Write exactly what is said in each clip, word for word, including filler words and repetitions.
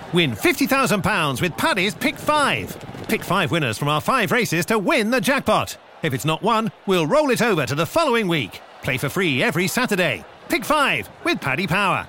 Win fifty thousand pounds with Paddy's Pick five. Pick five winners from our five races to win the jackpot. If it's not won, we'll roll it over to the following week. Play for free every Saturday. Pick five with Paddy Power.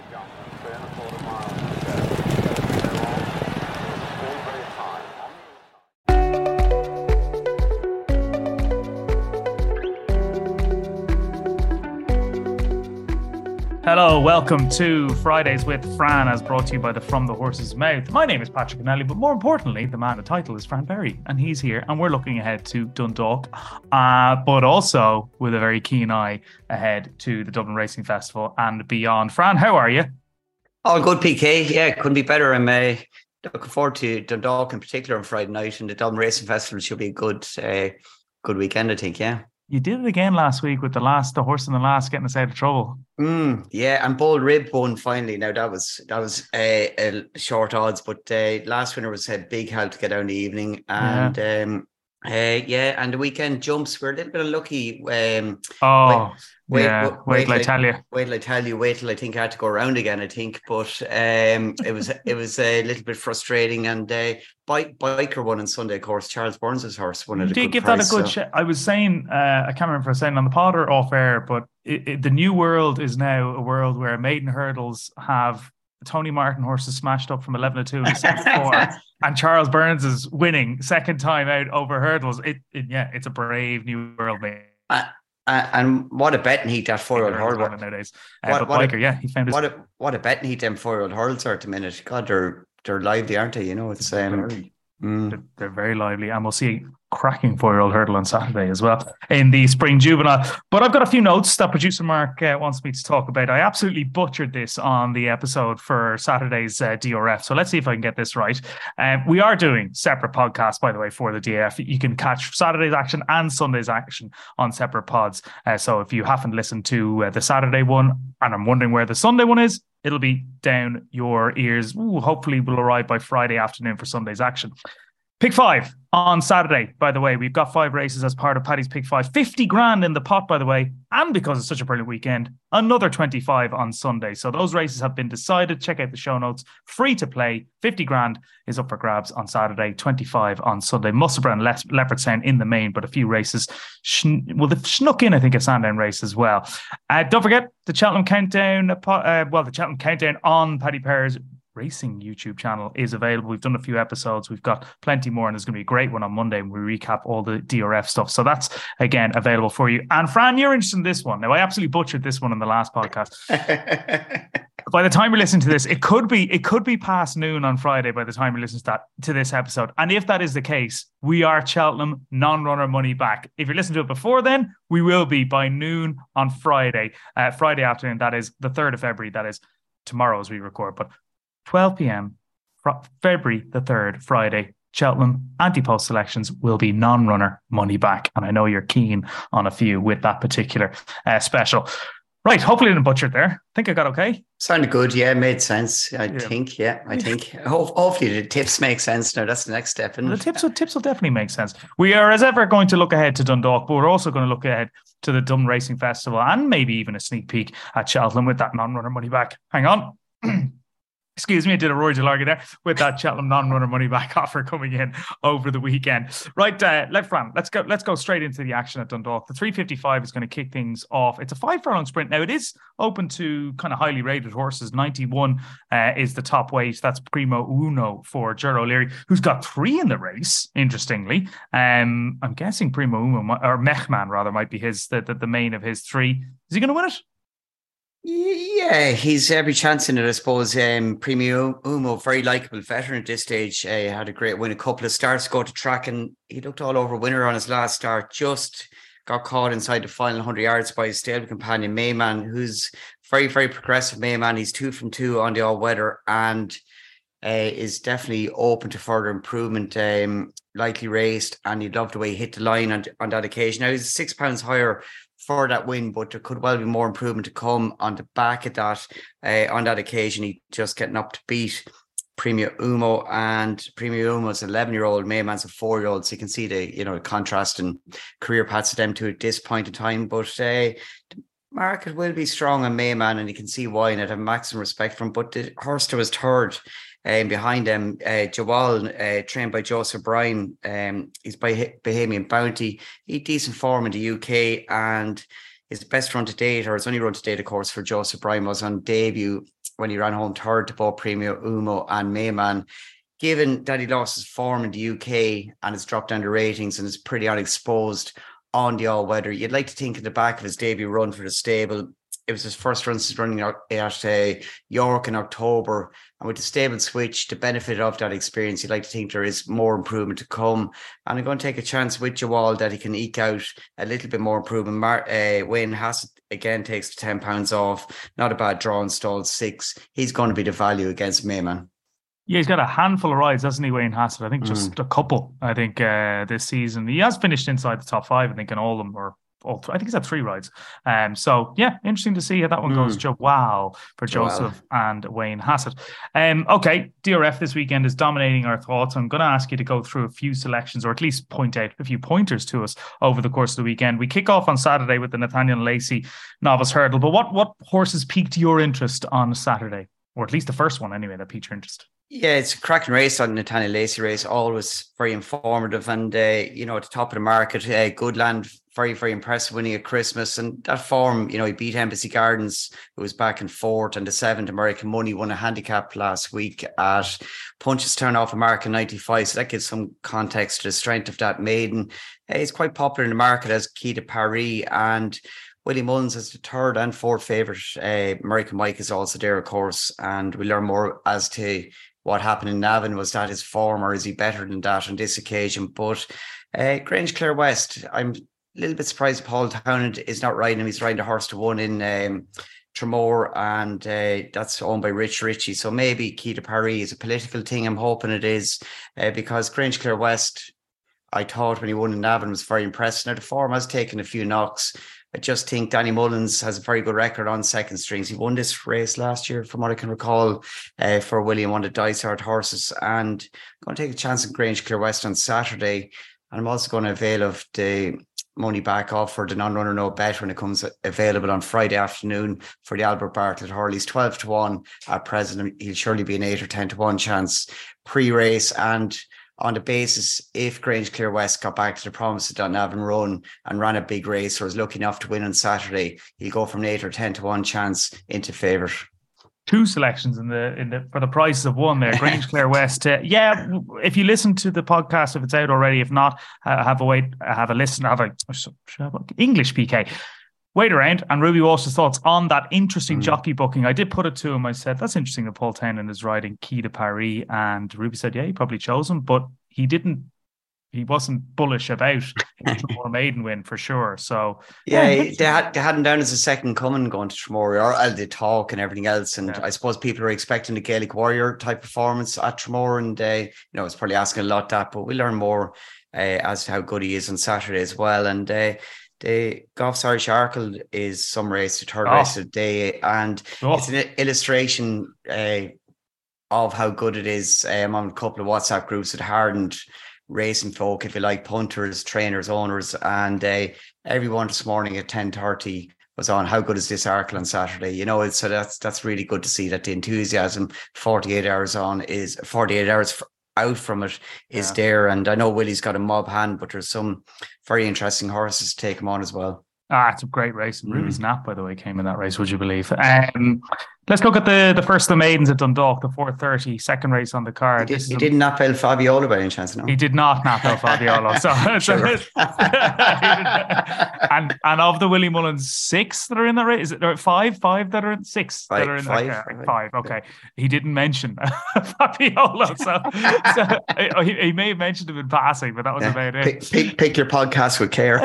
Hello, welcome to Fridays with Fran, as brought to you by the From the Horse's Mouth. My name is Patrick Kennelly, but more importantly, the man of the title is Fran Berry, and he's here, and we're looking ahead to Dundalk, uh, but also with a very keen eye ahead to the Dublin Racing Festival and beyond. Fran, how are you? All good, P K. Yeah, couldn't be better. I'm uh, looking forward to Dundalk in particular on Friday night, and the Dublin Racing Festival should be a good, uh, good weekend, I think, yeah. You did it again last week with the last, the horse in the last getting us out of trouble. Mm, yeah, and Bold Rib won finally. Now that was that was uh, a short odds, but uh, last winner was a big help to get out in the evening, and yeah. um, uh, yeah, and the weekend jumps were a little bit unlucky. Um, oh. Wait, Wait, yeah, wait, wait till I, I tell you. Wait till I tell you. Wait till I think I had to go around again. I think, but um, it was it was a little bit frustrating. And uh, bike biker won on Sunday, of course. Charles Burns' horse won. You at a did good give price, that a good. so. Sh- I was saying, uh, I can't remember if I was saying on the pod or off air, but it, it, the new world is now a world where maiden hurdles have Tony Martin horses smashed up from eleven to two in second four, and Charles Burns is winning second time out over hurdles. It, it yeah, it's a brave new world, mate. Uh, Uh, and what a betting heat that four-year-old hurdle nowadays. Uh, what, but what Biker, a, yeah, he found his... What a, what a betting heat them four-year-old hurdles are at the minute. God, they're, they're lively, aren't they? You know, it's... Um, very, mm. they're, they're very lively. And we'll see a cracking four-year-old hurdle on Saturday as well in the Spring Juvenile. But I've got a few notes that producer Mark uh, wants me to talk about. I absolutely butchered this on the episode for Saturday's uh, D R F. So let's see if I can get this right. Um, we are doing separate podcasts, by the way, for the D R F. You can catch Saturday's action and Sunday's action on separate pods. Uh, so if you haven't listened to uh, the Saturday one and I'm wondering where the Sunday one is, it'll be down your ears. Ooh, hopefully we'll arrive by Friday afternoon for Sunday's action. Pick five on Saturday, by the way. We've got five races as part of Paddy's Pick five. fifty grand in the pot, by the way. And because it's such a brilliant weekend, another twenty-five on Sunday. So those races have been decided. Check out the show notes. Free to play. fifty grand is up for grabs on Saturday. twenty-five on Sunday. Musselburgh and Le- Leopardstown in the main, but a few races. Schn- well, they've snuck in, I think, a Sandown race as well. Uh, don't forget the Cheltenham Countdown. Uh, well, the Cheltenham Countdown on Paddy Power's Racing YouTube channel is available. We've done a few episodes. We've got plenty more, and there's going to be a great one on Monday when we recap all the D R F stuff. So that's, again, available for you. And Fran, you're interested in this one. Now, I absolutely butchered this one in the last podcast. By the time you're listening to this, it could be it could be past noon on Friday by the time you listen to that to this episode. And if that is the case, we are Cheltenham non-runner money back. If you're listening to it before then, we will be by noon on Friday. Uh, Friday afternoon, that is the third of February. That is tomorrow as we record. But twelve p.m. February the third, Friday, Cheltenham anti-post selections will be non-runner money back. And I know you're keen on a few with that particular uh, special. Right, hopefully I didn't butcher it there. I think I got okay. Sounded good, yeah, made sense. I yeah. think, yeah, I think. Ho- hopefully the tips make sense now. That's the next step. Isn't the it? tips will, tips will definitely make sense. We are, as ever, going to look ahead to Dundalk, but we're also going to look ahead to the Dublin Racing Festival and maybe even a sneak peek at Cheltenham with that non-runner money back. Hang on. Excuse me, I did a Roy Delargy there with that Cheltenham non-runner money back offer coming in over the weekend. Right, uh, let Fran, let's go. Let's go straight into the action at Dundalk. The three fifty-five is going to kick things off. It's a five furlong sprint. Now it is open to kind of highly rated horses. ninety-one uh, is the top weight. That's Primo Uno for Ger O'Leary, who's got three in the race. Interestingly, um, I'm guessing Primo Uno or Mechman rather might be his the, the the main of his three. Is he going to win it? Yeah, he's every chance in it, I suppose. Um, Premio Umo, very likeable veteran at this stage. Uh, had a great win, a couple of starts, go to track, and he looked all over winner on his last start. Just got caught inside the final one hundred yards by his stable companion, Mayman, who's very, very progressive. Mayman, he's two from two on the all-weather and uh, is definitely open to further improvement. Um, lightly raced, and you'd love the way he hit the line on, on that occasion. Now, he's six pounds higher for that win, but there could well be more improvement to come on the back of that. Uh, on that occasion, he just getting up to beat Premio Umo, and Premio Umo's an eleven-year-old, Mayman's a four-year-old, so you can see the you know the contrast and career paths of them two at this point in time. But uh, Market will be strong on Mayman, and you can see why, and I have maximum respect for him. But the horse to his third, um, behind him, uh, Jawal, uh, trained by Joseph Bryan. Um, he's by Bahamian Bounty. He had decent form in the U K, and his best run to date, or his only run to date, of course, for Joseph Bryan was on debut when he ran home third to both Premio Umo and Mayman. Given that he lost his form in the U K and has dropped down the ratings and is pretty unexposed on the all-weather, you'd like to think in the back of his debut run for the stable, it was his first run since running at uh, York in October, and with the stable switch, the benefit of that experience, you'd like to think there is more improvement to come, and I'm going to take a chance with Jawal that he can eke out a little bit more improvement. Mar- uh, Wayne Hassett again takes ten pounds off, not a bad draw, installed six. He's going to be the value against Mayman. Yeah, he's got a handful of rides, hasn't he, Wayne Hassett? I think just mm. a couple, I think, uh, this season. He has finished inside the top five, I think, in all of them, or all th- I think he's had three rides. Um, so, yeah, interesting to see how that one mm. goes. Joe, wow, for Joseph wow. and Wayne Hassett. Um, okay, D R F this weekend is dominating our thoughts. I'm going to ask you to go through a few selections, or at least point out a few pointers to us over the course of the weekend. We kick off on Saturday with the Nathaniel Lacey Novice Hurdle. But what, what horses piqued your interest on Saturday? Or at least the first one, anyway, that piqued your interest? Yeah, it's a cracking race on Nathaniel Lacey race, always very informative, and uh, you know, at the top of the market, uh, Goodland, very, very impressive, winning at Christmas, and that form, you know, he beat Embassy Gardens, who was back in fourth, and the seventh American Money won a handicap last week at Punchestown off American ninety-five, so that gives some context to the strength of that maiden. Uh, he's quite popular in the market as Key to Paris, and Willie Mullins is the third and fourth favourite. Uh, American Mike is also there, of course, and we'll learn more as to what happened in Navan. Was that his form, or is he better than that on this occasion? But uh, Grange Clare West, I'm a little bit surprised Paul Townend is not riding him. He's riding a horse to one in um, Tremor, and uh, that's owned by Rich Ritchie. So maybe Key to Paris is a political thing. I'm hoping it is, uh, because Grange Clare West, I thought when he won in Navan, was very impressive. Now the form has taken a few knocks. I just think Danny Mullins has a very good record on second strings. He won this race last year, from what I can recall, uh, for William, one of the Dysart horses. And I'm going to take a chance in Grange Clare West on Saturday. And I'm also going to avail of the money back offer, the non-runner no bet, when it comes available on Friday afternoon for the Albert Bartlett Hurley's twelve to one at present. He'll surely be an eight or ten to one chance pre-race, and on the basis, if Grange Clare West got back to the promise of Dunavon run and ran a big race, or is lucky enough to win on Saturday, he'll go from an eight or ten to one chance into favourite. Two selections in the in the for the price of one there. Grange Clare West. Uh, yeah, if you listen to the podcast, if it's out already, if not, uh, have a wait, have a listen, have a, have a English P K. Wait around, and Ruby Walsh's thoughts on that interesting mm. jockey booking. I did put it to him. I said, that's interesting that Paul Townend is riding Key to Paris. And Ruby said, yeah, he probably chose him, but he didn't, he wasn't bullish about Tremor maiden win for sure. So yeah, yeah they had they had him down as a second coming going to Tremor, or uh, the talk and everything else. And yeah. I suppose people are expecting the Gaelic Warrior type performance at Tremor, and uh, you know, it's probably asking a lot that, but we'll learn more uh, as to how good he is on Saturday as well. And uh, the Goffs Irish Arkle is some race, the third oh. race of the day, and oh. it's an illustration uh, of how good it is. Um, on a couple of WhatsApp groups that hardened racing folk, if you like, punters, trainers, owners, and uh, everyone this morning at ten thirty was on how good is this Arkle on Saturday. You know, it's, so that's that's really good to see that the enthusiasm forty-eight hours on is forty-eight hours for, out from it is yeah. there. And I know Willie's got a mob hand, but there's some very interesting horses to take him on as well. Ah, it's a great race. Mm. Ruby's Nap, by the way, came in that race, would you believe? Um, let's look at the, the first of the maidens at Dundalk, the four thirty, second race on the card. He, did, he a, didn't nap El Fabiolo by any chance, no? He did not nap El Fabiolo. so, so and and of the Willie Mullins, six that are in the race, is it or five? Five that are in six five, that are in five, the five, five. Okay. He didn't mention Fabiolo, so, so he, he may have mentioned him in passing, but that was yeah. about it. Pick, pick, pick your podcast with care.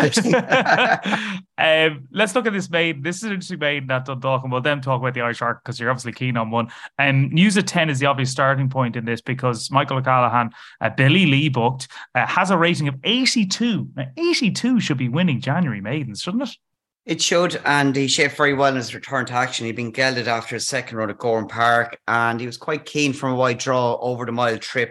um, let's look at this maiden. This is an interesting maiden at Dundalk, and we'll then talk about the Irish Arc because you're obviously keen on one. And um, News at ten is the obvious starting point in this because Michael O'Callaghan, uh, Billy Lee booked, uh, has a rating of eighty-two. Now, eighty-two should be winning January maidens, shouldn't it? It should, and he shaped very well in his return to action. He'd been gelded after his second run at Gorham Park, and he was quite keen from a wide draw over the mile trip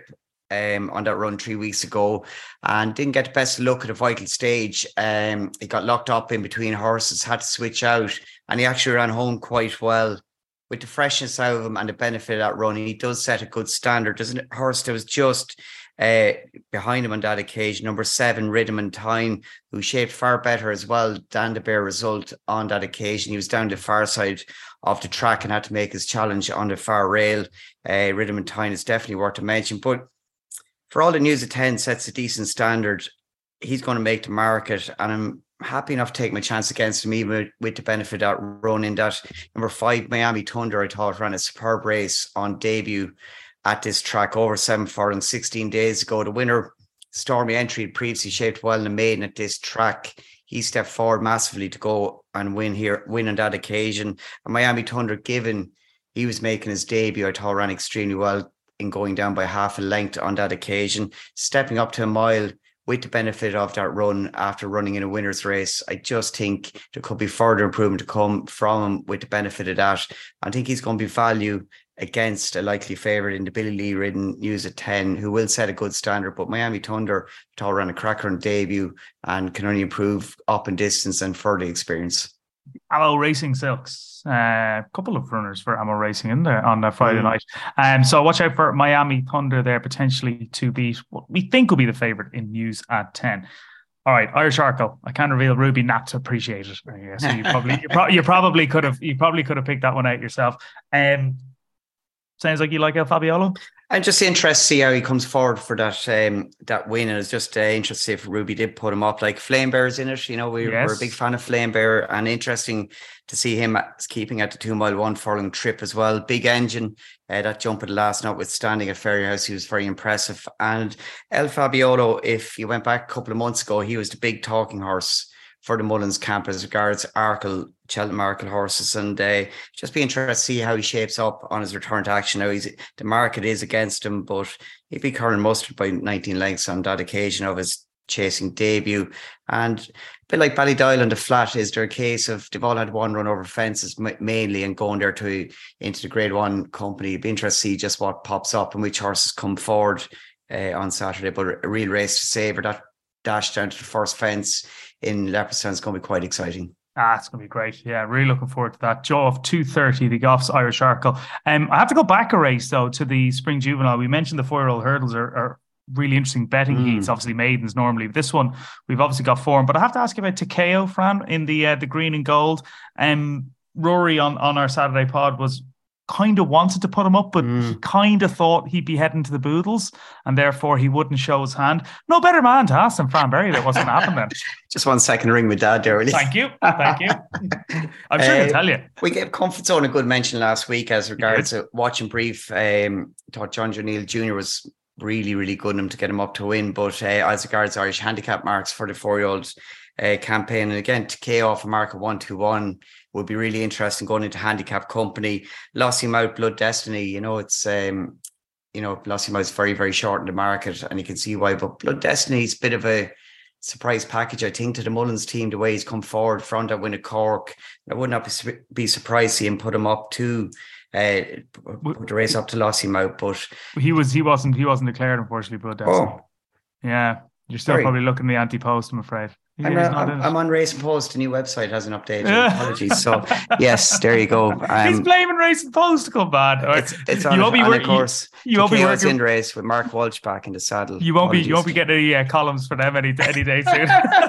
um, on that run three weeks ago and didn't get the best look at the vital stage. Um, he got locked up in between horses, had to switch out, and he actually ran home quite well. With the freshness out of him and the benefit of that run, he does set a good standard. There's a horse that was just uh, behind him on that occasion, number seven, Rhythm and Time, who shaped far better as well than the Bear Result on that occasion. He was down the far side of the track and had to make his challenge on the far rail. Uh, Rhythm and Time is definitely worth a mention. But for all the news at ten sets a decent standard, he's going to make the market, and I'm happy enough to take my chance against him, even with, with the benefit of that run in that number five, Miami Thunder. I thought ran a superb race on debut at this track over seven furlongs sixteen days ago. The winner, Stormy Entry, had previously shaped well in the maiden at this track. He stepped forward massively to go and win here, win on that occasion. And Miami Thunder, given he was making his debut, I thought ran extremely well in going down by half a length on that occasion, stepping up to a mile with the benefit of that run after running in a winner's race. I just think there could be further improvement to come from him with the benefit of that. I think he's going to be value against a likely favourite in the Billy Lee ridden News at ten, who will set a good standard. But Miami Thunder, tall ran a cracker on debut and can only improve up in distance and further experience. Ammo Racing Silks, a uh, couple of runners for Ammo Racing in there on that Friday mm. night. Um, so watch out for Miami Thunder there, potentially to beat what we think will be the favourite in News at ten. All right, Irish Arkle. I can't reveal Ruby not to appreciate it. Yeah, so you probably you, pro- you probably could have you probably could have picked that one out yourself. Um, sounds like you like El Fabiolo. I'm just interested to see how he comes forward for that um, that win. And it's just uh, interesting if Ruby did put him up. Like Flame Bear's in it, you know, we, yes. we're a big fan of Flame Bear, and interesting to see him keeping at the two mile one furlong trip as well. Big Engine, uh, that jump at the last notwithstanding at Ferryhouse, he was very impressive. And El Fabiolo, if you went back a couple of months ago, he was the big talking horse for the Mullins camp as regards Arkle, Cheltenham Arkle horses, and uh, just be interested to see how he shapes up on his return to action. Now, he's, the market is against him, but he beat Curran Mustard by nineteen lengths on that occasion of his chasing debut. And a bit like Ballydoyle on the flat, is there a case of they've all had one run over fences mainly and going there to into the grade one company. It'd be interesting to see just what pops up and which horses come forward uh, on Saturday, but a real race to savour. That dash down to the first fence in Leopardstown is going to be quite exciting. Ah, it's going to be great. Yeah, really looking forward to that. Joe of two thirty, the Goffs Irish Arkle. Um, I have to go back a race, though, to the Spring Juvenile. We mentioned the four-year-old hurdles are, are really interesting betting mm. heats, obviously maidens normally. But this one, we've obviously got form. But I have to ask you about Takeo, Fran, in the uh, the green and gold. Um, Rory on, on our Saturday pod was kind of wanted to put him up, but mm. he kind of thought he'd be heading to the Boodles, and therefore he wouldn't show his hand. No better man to ask than Fran Berry that wasn't happening then. Just one second to ring my dad there. Really. Thank you. Thank you. I'm sure uh, he'll tell you. We gave Comfort Zone a good mention last week as regards to watching brief. Um, thought John O'Neill Junior was really, really good in him to get him up to win, but uh, as regards Irish handicap marks for the four-year-old uh, campaign, and again, to K off a mark of one two one would be really interesting going into handicap company. Lossiemouth, Blood Destiny, you know, it's, um, you know, Lossiemouth's very, very short in the market, and you can see why, but Blood Destiny's a bit of a surprise package, I think, to the Mullins team, the way he's come forward from that win at Cork. I would not be, be surprised to see him put him up to uh, put the race up to Lossiemouth, but he was he wasn't he wasn't declared, unfortunately, Blood Destiny. Oh. Yeah. You're still Sorry. probably looking the anti-post, I'm afraid. I'm, a, I'm, I'm on Racing Post. The new website hasn't updated. Apologies. So, yes, there you go. Um, He's blaming Racing Post to come bad. It's, it's on, you won't be on work, a course. You, you won't be working in the race with Mark Walsh back in the saddle. You won't Apologies. be. You won't be getting any uh, columns for them any any day soon.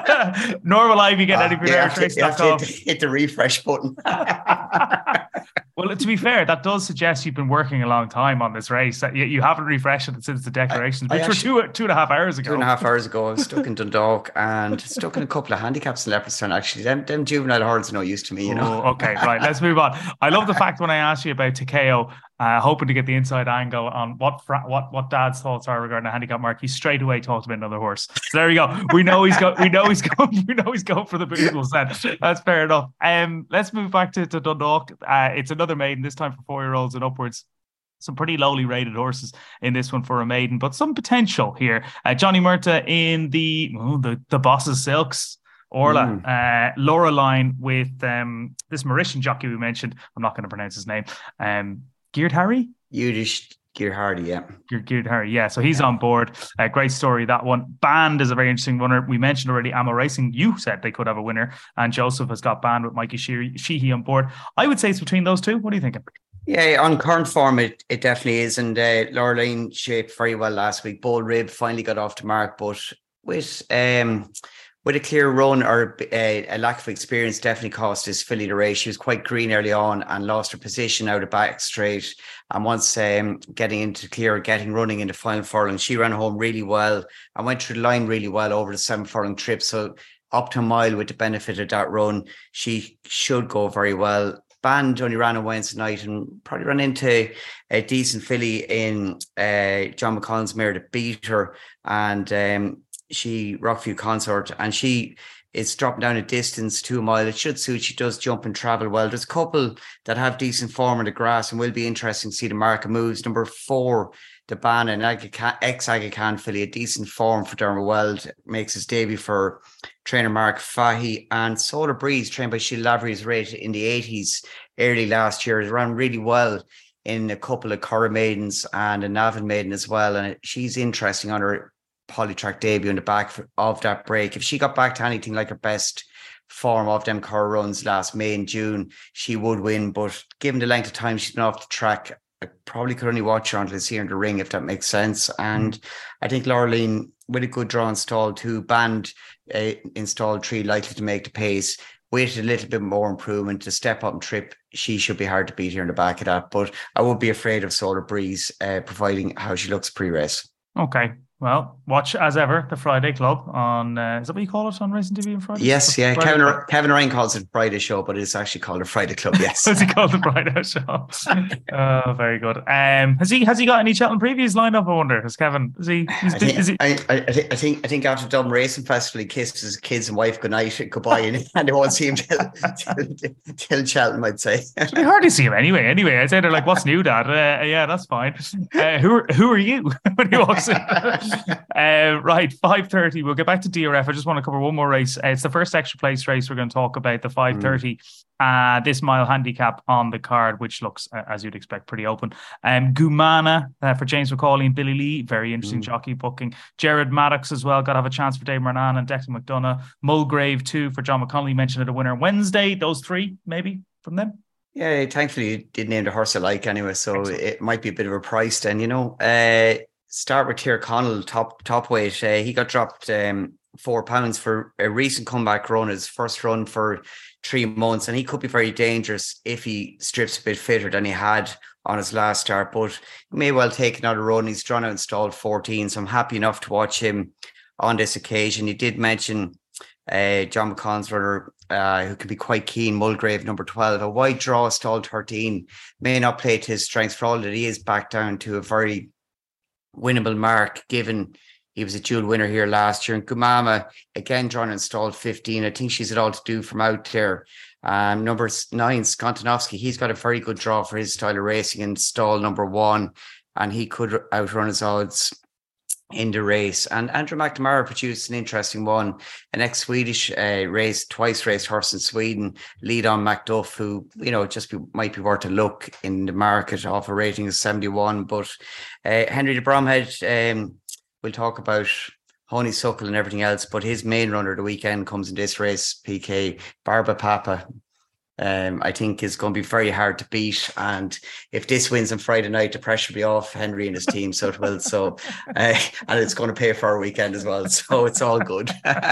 Nor will I be getting uh, any for yeah, Irish Racing dot com. Hit, hit the refresh button. Well, to be fair, that does suggest you've been working a long time on this race. You, you haven't refreshed it since the declarations, I, which I actually, were two two and a half hours ago. Two and a half hours ago, I was stuck in Dundalk and stuck in a couple of handicaps in Leopardstown. Actually, them them juvenile hurls are no use to me, you know. Oh, okay, right. Let's move on. I love the fact when I asked you about Takeo, uh, hoping to get the inside angle on what fra- what what Dad's thoughts are regarding the handicap mark. He straight away talked about another horse. So there we go. We know he's go. We know he's going. We know he's going for the Boodles. Then that's fair enough. Um, let's move back to, to Dundalk. Uh, it's another maiden, this time for four-year-olds and upwards. Some pretty lowly rated horses in this one for a maiden, but some potential here. Uh, Johnny Murta in the oh, the the Boss's Silks. Orla, mm. uh, Laura line with um, this Mauritian jockey we mentioned. I'm not going to pronounce his name. Um, Geared Harry? Yiddish Gear Hardy, yeah. Gear, Gear Hardy, yeah. So he's yeah. on board. Uh, great story, that one. Band is a very interesting runner. We mentioned already Amo Racing. You said they could have a winner. And Joseph has got Band with Mikey Sheehy on board. I would say it's between those two. What are you thinking? Yeah, on current form, it, it definitely is. And uh, Laureline shaped very well last week. Bold Rib finally got off the mark, but with... um. With a clear run or a, a lack of experience definitely cost his filly the race. She was quite green early on and lost her position out of back straight. And once um, getting into clear, getting running into final furlong, she ran home really well and went through the line really well over the seven furlong trip. So up to a mile with the benefit of that run, she should go very well. Band only ran on Wednesday night and probably ran into a decent filly in uh, John McConnell's mare to beat her. And um, she Rockview Consort, and she is dropping down a distance to a mile. It should suit. She does jump and travel well. There's a couple that have decent form on the grass and will be interesting to see the market moves. Number four, the Ban, an ex-Aga Khan filly, a decent form for Dermot Weld, makes his debut for trainer Mark Fahy. And Solar Breeze, trained by Sheila Lavery's rate in the eighties early last year, ran really well in a couple of Curra Maidens and a Navan Maiden as well. And she's interesting on her Polytrack debut in the back of that break. If she got back to anything like her best form of them Curra runs last May and June, she would win. But given the length of time she's been off the track, I probably could only watch her until I see her in the ring, if that makes sense. And mm. I think Laureline, with a good draw installed two, Band uh, installed three, likely to make the pace. With a little bit more improvement, to step up and trip, she should be hard to beat here in the back of that. But I would be afraid of Solar Breeze, uh, providing how she looks pre-race. Okay. Well, watch as ever the Friday Club on. Uh, is that what you call it on Racing T V on Friday? Yes, the yeah. Friday Kevin Club. Kevin Ryan calls it Friday Show, but it's actually called a Friday Club. Yes, is it called the Friday Show? Oh, very good. Um, has he has he got any Cheltenham previews lined up? I wonder. Has Kevin? Is he? Is, I, think, is he? I, I, think, I think I think after Dublin Racing Festival, he kissed his kids and wife goodnight and goodbye, and, and they won't see him till, till, till Cheltenham, I'd say. We hardly see him anyway. Anyway, I'd say they're like, "What's new, Dad?" Uh, yeah, that's fine. Uh, who are, who are you when he walks in? uh, right, five thirty. We'll get back to D R F. I just want to cover one more race. Uh, it's the first extra place race we're going to talk about, the five thirty. Mm. Uh, this mile handicap on the card, which looks, uh, as you'd expect, pretty open. Um, Gumana uh, for James McCauley and Billy Lee. Very interesting mm. jockey booking. Jared Maddox as well. Got to have a chance for Dave Mernan and Declan McDonough. Mulgrave too for John McConnell. You mentioned it, a winner Wednesday. Those three, maybe, from them. Yeah, thankfully you did name the horse I like anyway, so Excellent. It might be a bit of a price then, you know. Uh, start with Tier Connell, top top weight. Uh, he got dropped um, four pounds for a recent comeback run, his first run for three months, and he could be very dangerous if he strips a bit fitter than he had on his last start, but he may well take another run. He's drawn out and stalled fourteen, so I'm happy enough to watch him on this occasion. You did mention uh, John McConnell's runner, uh, who can be quite keen, Mulgrave, number twelve. A wide draw, stalled thirteen, may not play to his strengths for all that he is back down to a very winnable mark, given he was a dual winner here last year. And Gumama, again, drawn and stalled fifteen. I think she's it all to do from out there. Um, number nine, Skontanovsky, he's got a very good draw for his style of racing in stall number one, and he could outrun his odds in the race. And Andrew McNamara produced an interesting one, an ex-Swedish uh, race, twice raced horse in Sweden, lead on Macduff, who, you know, just be, might be worth a look in the market off a rating of seventy-one. But uh, Henry de Bromhead, um, we'll talk about Honeysuckle and everything else, but his main runner of the weekend comes in this race, P K, Barba Papa. Um, I think is going to be very hard to beat, and if this wins on Friday night, the pressure will be off Henry and his team, so it will. So, uh, and it's going to pay for our weekend as well, so it's all good.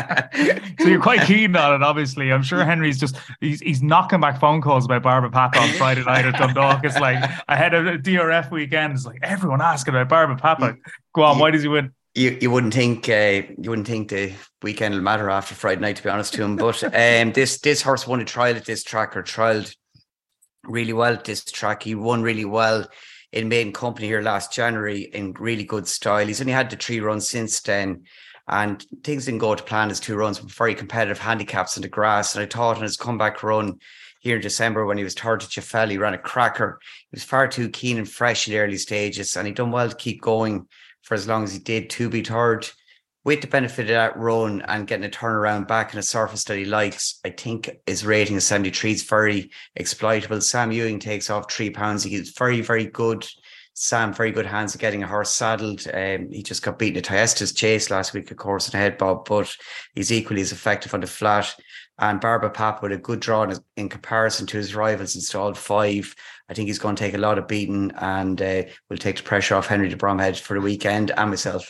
So you're quite keen on it, obviously. I'm sure Henry's just he's he's knocking back phone calls about Barba Papa on Friday night at Dundalk. It's like ahead of the D R F weekend. It's like everyone asking about Barba Papa. Go on, why does he win? You you wouldn't think uh, you wouldn't think the weekend will matter after Friday night, to be honest to him. But um, this this horse won a trial at this track, or trialled really well at this track. He won really well in maiden company here last January in really good style. He's only had the three runs since then, and things didn't go to plan. His two runs were very competitive handicaps in the grass, and I thought in his comeback run here in December when he was third at Jafel, he ran a cracker. He was far too keen and fresh in the early stages, and he done well to keep going for as long as he did to be third. With the benefit of that run and getting a turnaround back in a surface that he likes, I think his rating of seventy-three is very exploitable. Sam Ewing takes off three pounds. He gets very, very good Sam, very good hands at getting a horse saddled. Um, he just got beaten at Thyestes Chase last week, of course, in head bob, but he's equally as effective on the flat. And Barba Papa with a good draw in, in comparison to his rivals, installed five. I think he's going to take a lot of beating and uh, will take the pressure off Henry de Bromhead for the weekend and myself.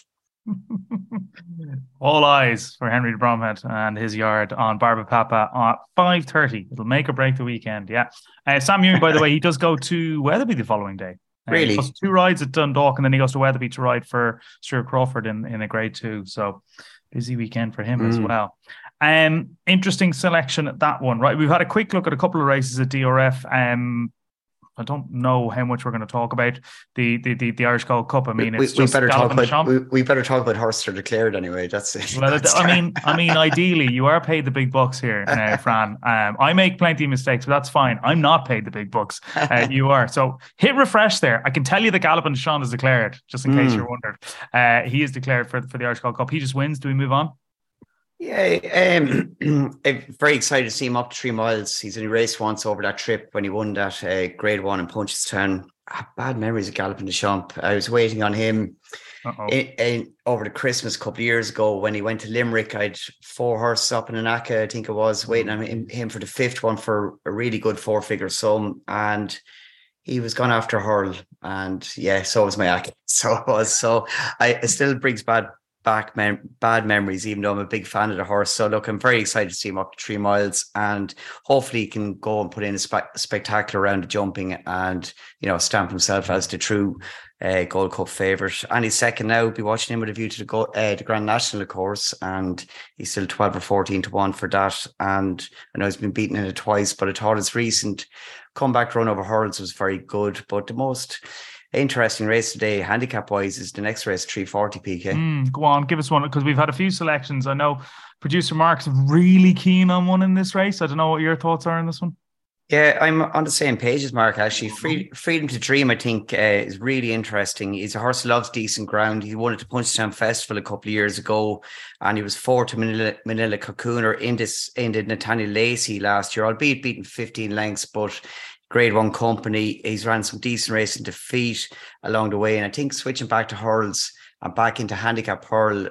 All eyes for Henry de Bromhead and his yard on Barba Papa at five thirty. It'll make or break the weekend, yeah. Uh, Sam Ewing, by the way, he does go to Wetherby the following day. Uh, Really? He goes two rides at Dundalk and then he goes to Wetherby to ride for Stuart Crawford in, in a grade two. So busy weekend for him mm. as well. Um, interesting selection at that one, right? We've had a quick look at a couple of races at D R F. Um, I don't know how much we're going to talk about the the the, the Irish Gold Cup. I mean, we, it's we just better talk about we, we, we better talk about horses that are declared anyway. That's it. Well, that's I mean, I mean, ideally, you are paid the big bucks here, uh, Fran. Um, I make plenty of mistakes, but that's fine. I'm not paid the big bucks. Uh, you are. So hit refresh there. I can tell you that Galopin Des Champs is declared, just in mm. case you're wondering. Uh, he is declared for for the Irish Gold Cup. He just wins. Do we move on? Yeah, um, I'm very excited to see him up to three miles. He's only raced once over that trip when he won that uh, grade one in Punchestown. Ah, bad memories of Galopin Des Champs. I was waiting on him in, in, over the Christmas a couple of years ago when he went to Limerick. I had four horses up in Anaka, I think it was, waiting on him, him for the fifth one for a really good four-figure sum. And he was gone after Hurl. And yeah, so was my Aka. So it was. So I, it still brings bad back mem- bad memories, even though I'm a big fan of the horse. So look, I'm very excited to see him up to three miles and hopefully he can go and put in a spe- spectacular round of jumping and, you know, stamp himself as the true uh, Gold Cup favourite. And he's second now. Be watching him with a view to the, go- uh, the Grand National, of course, and he's still twelve or fourteen to one for that. And I know he's been beaten in it twice, but I thought his recent comeback run over hurdles was very good. But the most interesting race today, handicap wise, is the next race, three forty P K. Mm, go on, give us one, because we've had a few selections. I know producer Mark's really keen on one in this race. I don't know what your thoughts are on this one. Yeah, I'm on the same page as Mark, actually. Free, Freedom to Dream, I think, uh, is really interesting. He's a horse who loves decent ground. He won at the Punchestown Festival a couple of years ago, and he was fourth to Manila, Manila Cocooner in this in the Nathaniel Lacey last year, albeit beaten fifteen lengths, but grade one company. He's ran some decent racing defeat along the way. And I think switching back to hurls and back into handicap hurl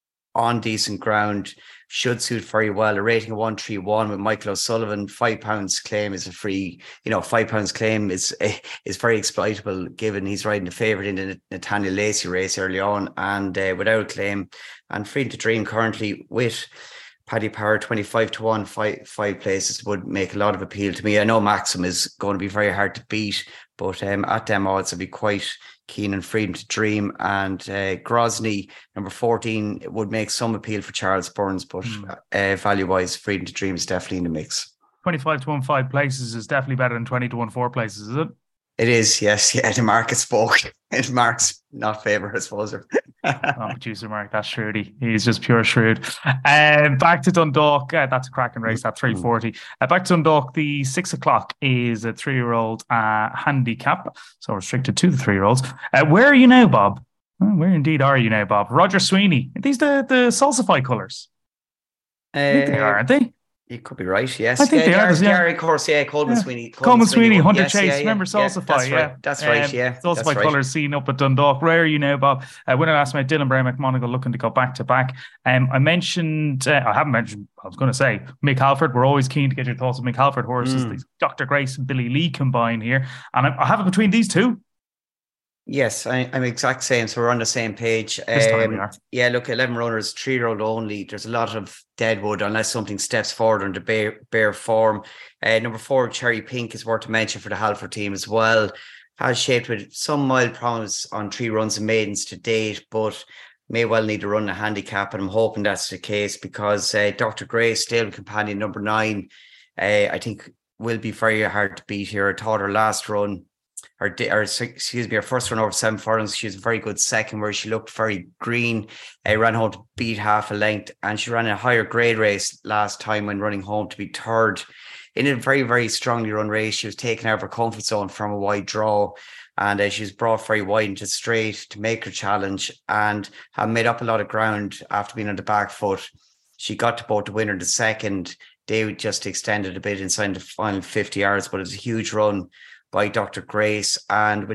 on decent ground should suit very well. A rating of one three one with Michael O'Sullivan. Five pounds claim is a free, you know, five pounds claim is is very exploitable given he's riding the favourite in the Nathaniel Lacey race early on and uh, without claim. And Freedom to Dream currently with Paddy Power, twenty-five to one, five, five places would make a lot of appeal to me. I know Maxim is going to be very hard to beat, but um, at them odds, I'd be quite keen on Freedom to Dream. And uh, Grozny, number fourteen, it would make some appeal for Charles Burns, but mm. uh, value-wise, Freedom to Dream is definitely in the mix. twenty-five to one, five places is definitely better than twenty to one, four places, is it? It is, yes. Yeah, the market spoke. And Mark's not favourite, I suppose. Oh, producer Mark, that's shrewdy. He's just pure shrewd. Um, back to Dundalk. Uh, that's a cracking race, that three forty. Uh, back to Dundalk, the six o'clock is a three-year-old uh, handicap, so restricted to the three-year-olds. Uh, where are you now, Bob? Oh, where indeed are you now, Bob? Roger Sweeney. Are these the, the Salsify colours? Uh, I think they are, aren't they? You could be right, yes. I think yeah, they are. Gary, Yeah. Gary, of course, yeah. Coleman yeah. Sweeney. Coleman, Coleman Sweeney, Sweeney, Hunter yes, Chase. Yeah, yeah, Remember Salsify, yeah. That's yeah. right, that's right, um, yeah. Salsify right. colours seen up at Dundalk. Where are you now, Bob? Uh, winner last night, Dylan Bray McMonagle looking to go back to back. Um, I mentioned, uh, I haven't mentioned, I was going to say, Mick Halford. We're always keen to get your thoughts on Mick Halford horses. Mm. Doctor Grace and Billy Lee combine here. And I, I have it between these two. Yes, I, I'm exact same. So we're on the same page. This time um, we are. Yeah, look, eleven runners, three-year-old only. There's a lot of deadwood unless something steps forward under bare, bare form. Uh, number four, Cherry Pink, is worth a mention for the Halford team as well. Has shaped with some mild promise on three runs and maidens to date, but may well need to run a handicap. And I'm hoping that's the case because uh, Doctor Grace, stable companion number nine, uh, I think will be very hard to beat here. I thought her last run, Or, or excuse me, her first run over seven furlongs, she was a very good second where she looked very green. Uh, ran home to beat half a length, and she ran a higher grade race last time when running home to be third in a very, very strongly run race. She was taken out of her comfort zone from a wide draw, and uh, she was brought very wide into straight to make her challenge and have made up a lot of ground after being on the back foot. She got to both the winner and the second. They just extended a bit inside the final fifty yards, but it was a huge run by Doctor Grace, and with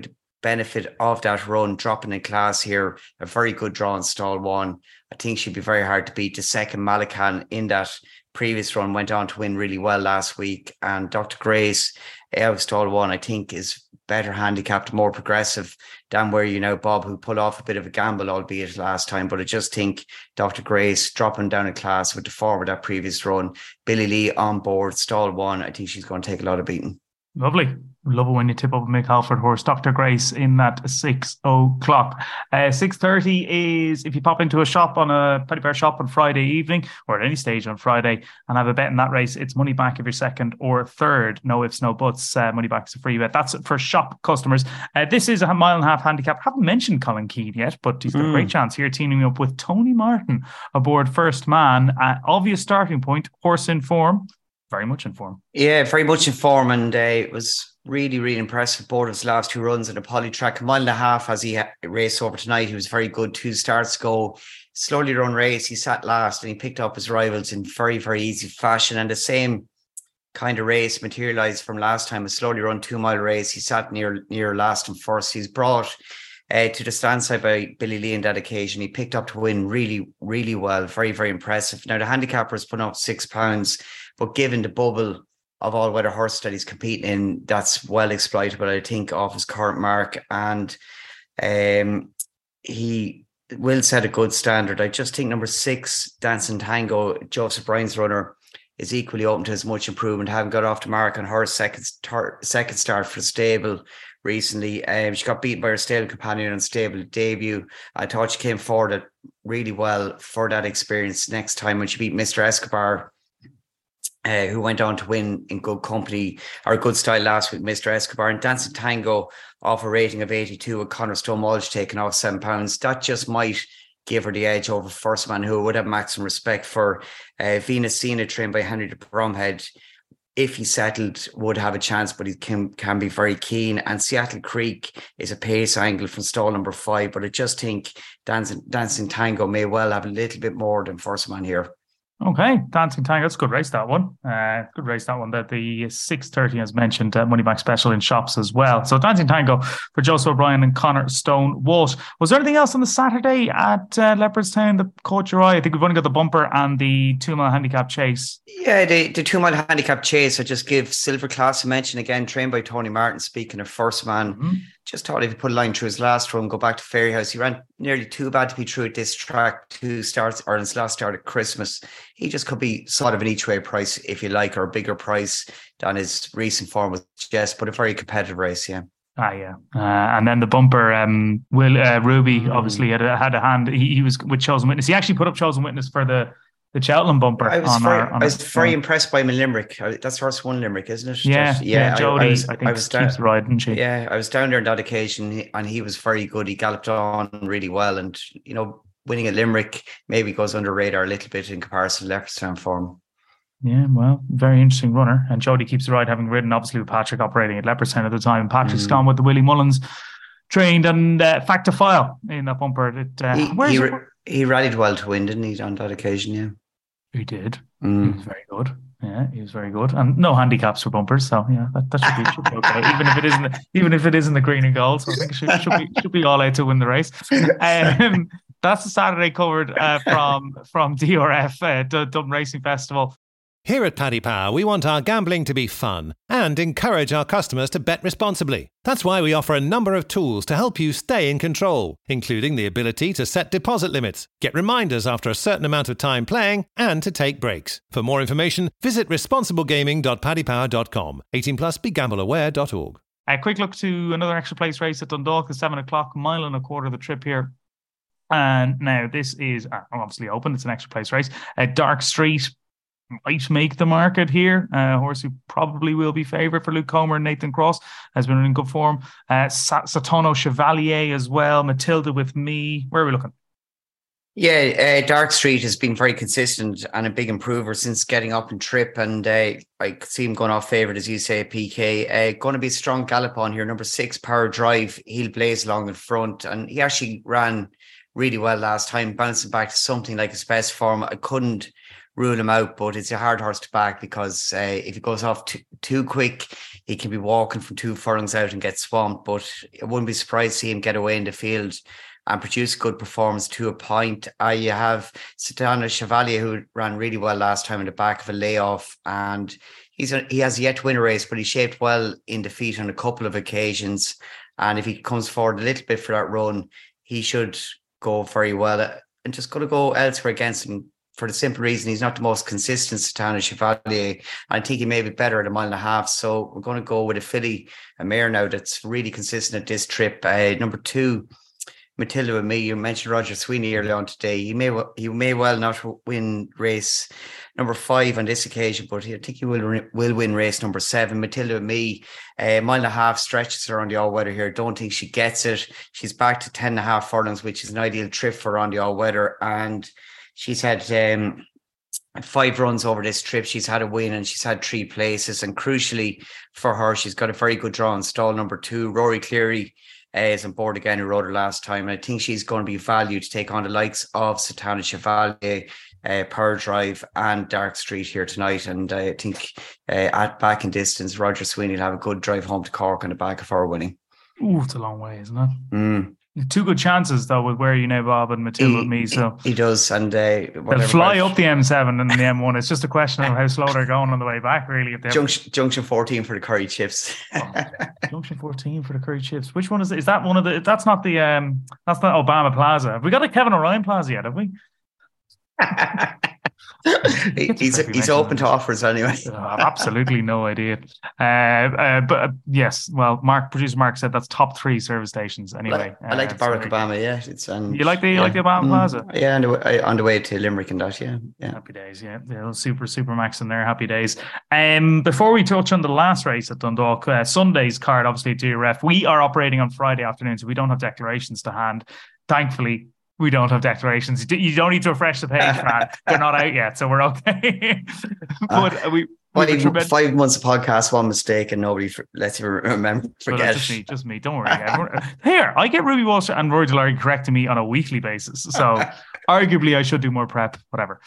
benefit of that run, dropping in class here. A very good draw in stall one. I think she'd be very hard to beat. The second, Malacan, in that previous run, went on to win really well last week. And Doctor Grace, out of stall one, I think is better handicapped, more progressive than where you know Bob, who pulled off a bit of a gamble, albeit last time. But I just think Doctor Grace dropping down in class with the form of that previous run. Billy Lee on board, stall one. I think she's going to take a lot of beating. Lovely. Love it when you tip up a Mick Halford horse. Doctor Grace in that six o'clock. Uh, six thirty is if you pop into a shop on a Paddy Power shop on Friday evening or at any stage on Friday and have a bet in that race, it's money back if you're second or third. No ifs, no buts. Uh, money back is a free bet. That's for shop customers. Uh, this is a mile and a half handicap. Haven't mentioned Colin Keane yet, but he's got mm. a great chance here teaming up with Tony Martin aboard First Man. Uh, obvious starting point, horse in form. Very much in form. Yeah, very much in form. And uh, it was really, really impressive. Board of his last two runs in a poly track, a mile and a half as he ha- raced over tonight. He was very good. Two starts ago, slowly run race. He sat last and he picked up his rivals in very, very easy fashion. And the same kind of race materialized from last time, a slowly run two mile race. He sat near, near last and first. He's brought uh, to the stand side by Billy Lee on that occasion. He picked up to win really, really well. Very, very impressive. Now the handicapper is putting up six pounds. But given the bubble of all-weather horse that he's competing in, that's well exploitable, I think, off his current mark. And um, he will set a good standard. I just think number six, Dancing Tango, Joseph Bryan's runner, is equally open to as much improvement, having got off the mark on her second start, second start for the stable recently. Um, she got beaten by her stable companion on stable debut. I thought she came forward really well for that experience next time when she beat Mister Escobar, Uh, who went on to win in good company or good style last week, Mister Escobar. And Dancing Tango off a rating of eighty-two with Conor Stonewalsh taking off seven pounds. That just might give her the edge over First Man, who would have maximum respect for. uh, Venus Sina, trained by Henry de Bromhead. If he settled, would have a chance, but he can, can be very keen. And Seattle Creek is a pace angle from stall number five. But I just think Dancing, Dancing Tango may well have a little bit more than First Man here. Okay, Dancing Tango, that's a good race, that one. Uh, good race, that one. That the six thirty, as mentioned, uh, money back special in shops as well. So Dancing Tango for Joseph O'Brien and Conor Stonewalsh. Was there anything else on the Saturday at uh, Leopardstown that caught your eye? I think we've only got the bumper and the two-mile handicap chase. Yeah, the, the two-mile handicap chase, I just give Silver Class a mention again, trained by Tony Martin, speaking of First Man. Mm-hmm. Just thought if he put a line through his last run, go back to Fairyhouse. He ran nearly too bad to be through at this track, two starts, or his last start at Christmas. He just could be sort of an each-way price, if you like, or a bigger price than his recent form with Jess, but a very competitive race, yeah. Ah, yeah. Uh, and then the bumper, um, Will uh, Ruby mm. obviously had a, had a hand. He, he was with Chosen Witness. He actually put up Chosen Witness for the The Cheltenham bumper. I was on very, our, on I was our, very yeah. impressed by him in Limerick. That's first one Limerick, isn't it? Yeah, Just, yeah. yeah Jodie, I, I, was, I think, I was keeps down, riding she. Yeah, I was down there on that occasion, and he was very good. He galloped on really well, and you know, winning at Limerick maybe goes under radar a little bit in comparison to Leopardstown form. Yeah, well, very interesting runner. And Jodie keeps the ride, having ridden obviously with Patrick operating at Leopardstown at the time. Patrick's mm. gone with the Willie Mullins trained and uh, fact to file in that bumper. That uh, he he, ra- he rallied well to win, didn't he, on that occasion? Yeah. He did. Mm. He was very good. Yeah, he was very good, and no handicaps for bumpers. So yeah, that, that should, be, should be okay. Even if it isn't, even if it isn't the green and gold, so I think it should, should be should be all out to win the race. Um, that's the Saturday covered uh, from from D R F, uh, Dublin Racing Festival. Here at Paddy Power, we want our gambling to be fun and encourage our customers to bet responsibly. That's why we offer a number of tools to help you stay in control, including the ability to set deposit limits, get reminders after a certain amount of time playing, and to take breaks. For more information, visit responsible gaming dot paddy power dot com. eighteen plus, be gamble aware dot org. A quick look to another extra place race at Dundalk, the seven o'clock, mile and a quarter of the trip here. And now this is uh, obviously open. It's an extra place race. At Dark Street might make the market here. Uh, a horse who probably will be favourite for Luke Comer and Nathan Cross has been in good form. Uh, Satono Chevalier as well. Matilda with Me. Where are we looking? Yeah, uh, Dark Street has been very consistent and a big improver since getting up in trip. And uh, I could see him going off favourite, as you say, P K. Uh, going to be a strong gallop on here. Number six, Power Drive. He'll blaze along in front. And he actually ran really well last time, bouncing back to something like his best form. I couldn't rule him out, but it's a hard horse to back because uh, if he goes off too, too quick, he can be walking from two furlongs out and get swamped. But I wouldn't be surprised to see him get away in the field and produce good performance to a point. Uh, you have Satana Chevalier, who ran really well last time in the back of a layoff, and he's a, he has yet to win a race, but he shaped well in defeat on a couple of occasions. And if he comes forward a little bit for that run, he should go very well. And just got to go elsewhere against him for the simple reason he's not the most consistent Satana Chevalier. I think he may be better at a mile and a half. So we're going to go with a filly, a mare now that's really consistent at this trip. Uh, number two, Matilda with Me. You mentioned Roger Sweeney earlier on today. He may he may well not win race number five on this occasion, but I think he will will win race number seven. Matilda with Me, a uh, mile and a half stretches her on the all weather here. Don't think she gets it. She's back to ten and a half furlongs, which is an ideal trip for her on the all weather, and she's had um, five runs over this trip. She's had a win and she's had three places. And crucially for her, she's got a very good draw in stall number two. Rory Cleary uh, is on board again, who rode her last time. And I think she's going to be valued to take on the likes of Satana Chevalier, uh, Power Drive and Dark Street here tonight. And uh, I think uh, at back in distance, Roger Sweeney will have a good drive home to Cork on the back of her winning. Ooh, it's a long way, isn't it? Mm. Two good chances though with Where You Now Bob and Matilda he, with Me. So he does, and uh, they'll fly up the M seven and the M one. It's just a question of how slow they're going on the way back, really. If junction, junction fourteen for the curry chips. oh, junction fourteen for the curry chips. Which one is it? Is that one of the? That's not the. Um, that's not Obama Plaza. Have we got a Kevin O'Ryan Plaza yet? Have we? he's he's open to offers anyway. uh, absolutely no idea. Uh, uh, but uh, yes, well, Mark, producer Mark said that's top three service stations anyway. I like, I like uh, the Barack so Obama. Yeah, it's and you like the you yeah. like the Obama mm, Plaza. Yeah, on the way, on the way to Limerick and that. Yeah, yeah. Happy days. Yeah, yeah. Super super max in there. Happy days. Um, before we touch on the last race at Dundalk, uh, Sunday's card obviously to your ref. We are operating on Friday afternoon, so we don't have declarations to hand. Thankfully, we don't have declarations. You don't need to refresh the page, man. They're not out yet, so we're okay. But uh, we, five, tremendous... five months of podcast, one mistake, and nobody for, lets you remember. Forget. Well, just me, just me. Don't worry. Here, I get Ruby Walsh and Rory Delargy correcting me on a weekly basis, so arguably I should do more prep. Whatever.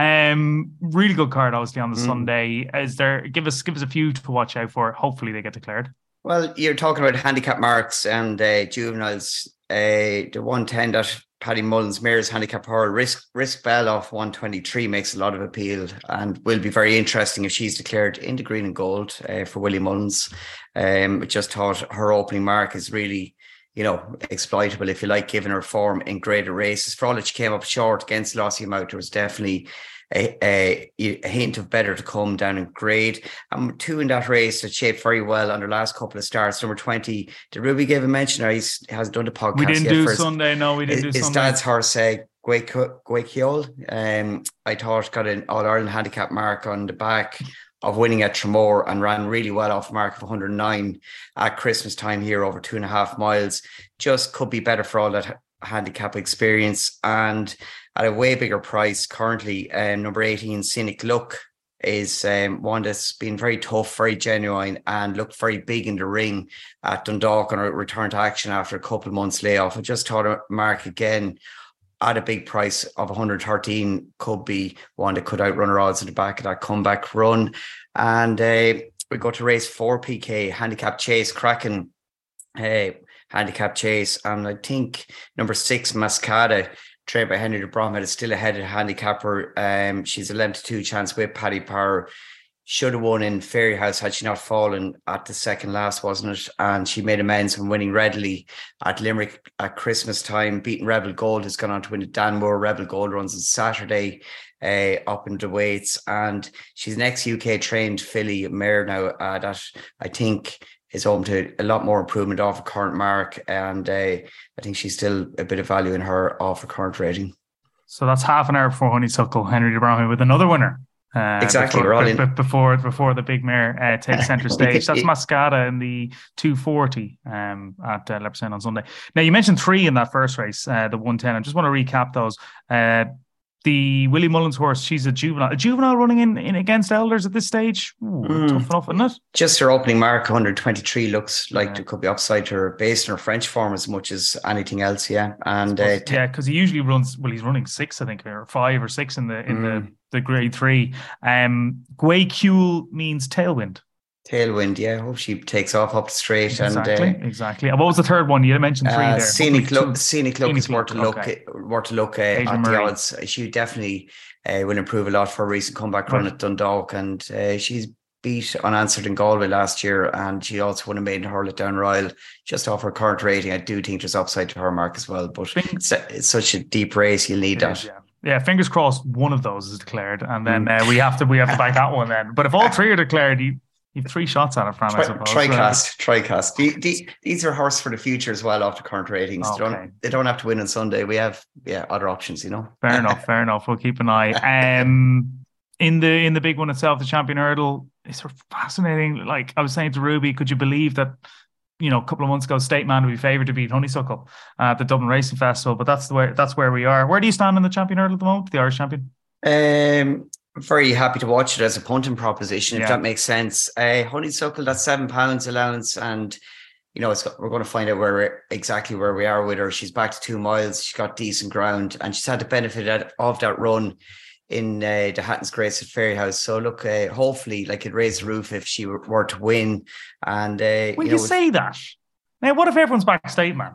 Um, really good card, obviously on the mm. Sunday. Is there? Give us, give us a few to watch out for. Hopefully, they get declared. Well, you're talking about handicap marks and uh, juveniles. Uh, the one ten that Paddy Mullins, Mayor's handicap her, risk risk bell off one twenty-three makes a lot of appeal and will be very interesting if she's declared into green and gold uh, for Willie Mullins. Um, just thought her opening mark is really, you know, exploitable if you like, given her form in greater races. For all that she came up short against Lossie Mount, there was definitely A, a, a hint of better to come down in grade. And two in that race that shaped very well on their last couple of starts. Number twenty, did Ruby give a mention, or he hasn't done the podcast We didn't yet do his, Sunday, no, we didn't his, do his Sunday. His dad's horse, uh, Guayquiol, um, I thought got an All-Ireland handicap mark on the back of winning at Tramore and ran really well off a mark of one hundred nine at Christmas time here over two and a half miles. Just could be better for all that handicap experience, and at a way bigger price currently. Um, number eighteen, Scenic Look, is um, one that's been very tough, very genuine, and looked very big in the ring at Dundalk on a return to action after a couple of months layoff. I just thought a mark again at a big price of one hundred thirteen could be one that could outrun her odds at the back of that comeback run. And uh, we go to race four, P K, Handicap Chase, Kraken uh, Handicap Chase. And I think number six, Mascada, trained by Henry de Bromhead, is still ahead of handicapper. Um, she's a length to two chance with Paddy Power. Should have won in Fairyhouse had she not fallen at the second last, wasn't it? And she made amends from winning readily at Limerick at Christmas time, beating Rebel Gold, who's gone on to win the Danmore. Rebel Gold runs on Saturday uh, up in the weights. And she's an ex-U K trained filly mare now uh, that I think is home to a lot more improvement off her current mark. And uh, I think she's still a bit of value in her off her current rating. So that's half an hour before Honeysuckle, Henry de Bromhead with another winner. Uh, exactly, before, we're all in. b- before before the big mare uh, takes centre stage. That's Mascada in the two forty um, at uh, Leopardstown on Sunday. Now, you mentioned three in that first race, uh, the one ten. I just want to recap those. Uh, the Willie Mullins horse, she's a juvenile. A juvenile running in, in against elders at this stage? Ooh, mm. Tough enough, isn't it? Just her opening mark, one twenty-three, looks like yeah. it could be upside to her based on her French form as much as anything else, yeah. And uh, t- Yeah, because he usually runs, well, he's running six, I think, or five or six in the in mm. the, the grade three. Um, Guaycule means tailwind. Tailwind, yeah. I hope she takes off up the straight. Exactly, and uh, exactly. And what was the third one? You mentioned three uh, there. Scenic Look, Scenic Look is more to look, okay. more to look uh, at Murray. The odds. She definitely uh, will improve a lot for a recent comeback run right. at Dundalk, and uh, she's beat Unanswered in Galway last year, and she also won a maiden hurl at Down Royal just off her current rating. I do think there's upside to her mark as well, but it's, it's such a deep race, you'll need it that. Is, yeah. Yeah, fingers crossed one of those is declared, and then mm. uh, we have to we have to back that one then. But if all three are declared, you You've three shots at it, Fran, I suppose. Tricast, Tricast. The, the, these are horse for the future as well after current ratings. Okay. They, don't, they don't have to win on Sunday. We have yeah other options, you know. Fair enough, fair enough. We'll keep an eye. Um, in the in the big one itself, the Champion Hurdle, it's sort of fascinating. Like I was saying to Ruby, could you believe that, you know, a couple of months ago, State Man would be favoured to beat Honeysuckle at the Dublin Racing Festival, but that's the way that's where we are. Where do you stand in the Champion Hurdle at the moment, the Irish champion? Um Very happy to watch it as a punting proposition, if yeah. that makes sense. Uh, Honeysuckle, that's seven pounds allowance, and you know it's got, we're going to find out where we're, exactly where we are with her. She's back to two miles. She's got decent ground, and she's had the benefit of that run in uh, the Hatton's Grace at Fairyhouse. So look, uh, hopefully, like it raised the roof if she were to win. And uh, when you, you know, say that, now what if everyone's back state man?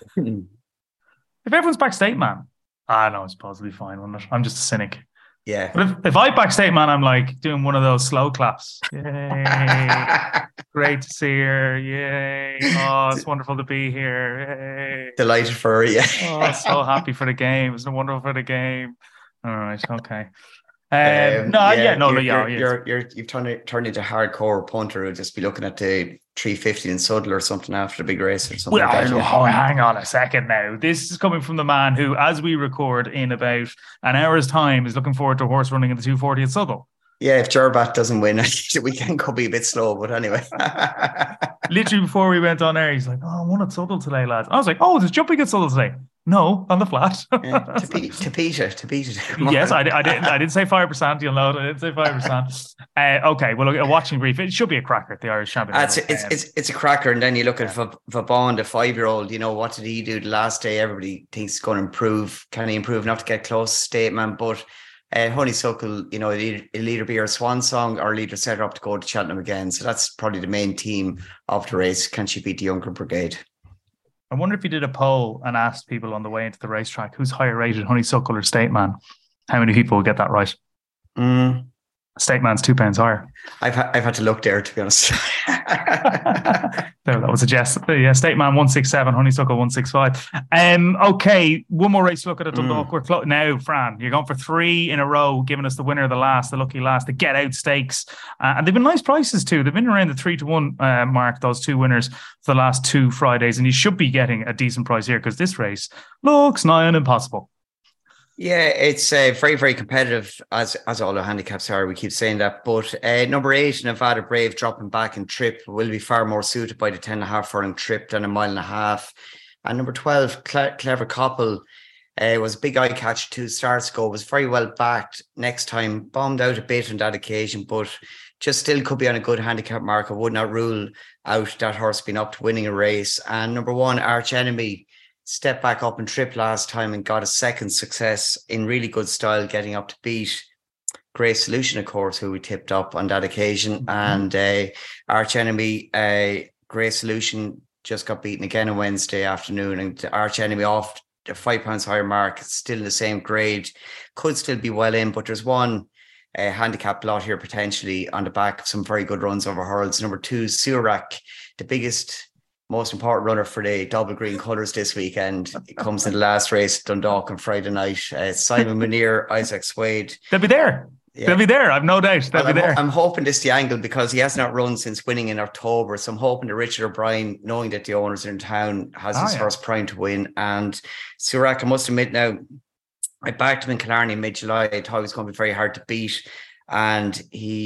If everyone's back state man, ah no, it's possibly fine, wouldn't it? I'm just a cynic. Yeah. But if, if I back state man, I'm like doing one of those slow claps. Yay. Great to see her. Yay. Oh, it's wonderful to be here. Yay. Delighted for her, yeah. Oh, so happy for the game. It's wonderful for the game. All right, okay. Um, um, no, yeah, yeah no, you're, no, yeah, you're, you're, you're, you've turned it turned into a hardcore punter who'll just be looking at the three fifty in Suddle or something after the big race or something. Well, like that, yeah. oh, hang on a second now. This is coming from the man who, as we record in about an hour's time, is looking forward to a horse running in the two forty at Suddle. Yeah, if Gerbat doesn't win, the weekend could be a bit slow, but anyway. Literally before we went on air, he's like, oh, I won at Suddle today, lads. I was like, oh, there's jumping at Suddle today. No, on the flat. yeah, to beat to beat it, to beat it. Yes, I, I didn't. I didn't say five percent. You'll know. I didn't say five percent. Uh, okay, well, look, a watching brief. It should be a cracker. The Irish champion. Uh, it's, it's it's it's a cracker, and then you look at yeah. Vauban, the five-year-old. You know, what did he do the last day? Everybody thinks he's going to improve. Can he improve enough to get close? Statement, but. Uh, Honeysuckle, you know, it'll, it'll either be her swan song or it'll either set her up to go to Cheltenham again. So that's probably the main theme of the race. Can she beat the younger brigade? I wonder if you did a poll and asked people on the way into the racetrack who's higher rated, Honeysuckle or State Man, how many people will get that right? Mm. State Man's two pounds higher. I've ha- I've had to look there, to be honest. No, that was a jest. Yeah, State Man one six seven, Honeysuckle one six five. Um, okay, one more race to look at at Dundalk. Mm. We're clo- now, Fran, you're going for three in a row, giving us the winner of the last, the lucky last, the Get Out Stakes, uh, and they've been nice prices too. They've been around the three to one uh, mark. Those two winners for the last two Fridays, and you should be getting a decent price here because this race looks nigh on impossible. Yeah, it's uh, very, very competitive, as as all the handicaps are. We keep saying that. But uh, number eight, Nevada Brave, dropping back in trip, will be far more suited by the ten and a half furlong trip than a mile and a half. And number twelve, Cle- Clever Couple, uh, was a big eye catch two starts ago, was very well backed. Next time, bombed out a bit on that occasion, but just still could be on a good handicap mark. I would not rule out that horse being up to winning a race. And number one, Arch Enemy, stepped back up and trip last time and got a second success in really good style, getting up to beat Grace Solution, of course, who we tipped up on that occasion. Mm-hmm. And uh, Arch Enemy, uh, Grace Solution just got beaten again on Wednesday afternoon, and Arch Enemy off the five pounds higher mark, still in the same grade, could still be well in, but there's one uh, handicap lot here potentially on the back of some very good runs over hurdles. Number two, Surak, the biggest, most important runner for the double green colours this weekend. It comes in the last race at Dundalk on Friday night. Uh, Simon Munir, Isaac Swade. They'll be there. Yeah. They'll be there. I've no doubt. They'll well, be I'm, there. I'm hoping this is the angle because he has not run since winning in October. So I'm hoping that Richard O'Brien, knowing that the owners are in town, has oh, his yeah. first prime to win. And Surak, I must admit now, I backed him in Killarney in mid-July. I thought he was going to be very hard to beat. And he